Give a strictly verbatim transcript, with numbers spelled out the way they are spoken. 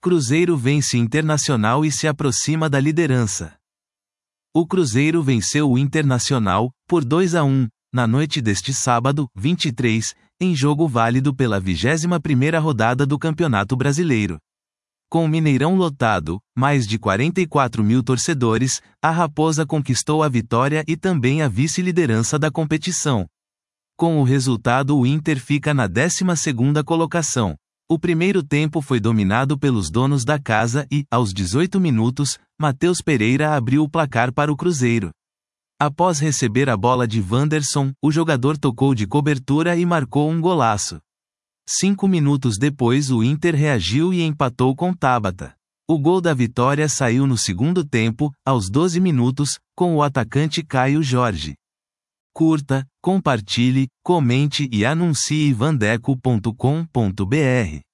Cruzeiro vence Internacional e se aproxima da liderança. O Cruzeiro venceu o Internacional, por dois a um, na noite deste sábado, vinte e três, em jogo válido pela vigésima primeira rodada do Campeonato Brasileiro. Com o Mineirão lotado, mais de quarenta e quatro mil torcedores, a Raposa conquistou a vitória e também a vice-liderança da competição. Com o resultado, o Inter fica na décima segunda colocação. O primeiro tempo foi dominado pelos donos da casa e, aos dezoito minutos, Matheus Pereira abriu o placar para o Cruzeiro. Após receber a bola de Wanderson, o jogador tocou de cobertura e marcou um golaço. Cinco minutos depois o Inter reagiu e empatou com Tabata. O gol da vitória saiu no segundo tempo, aos doze minutos, com o atacante Caio Jorge. Curta, compartilhe, comente e anuncie vandeco ponto com ponto br.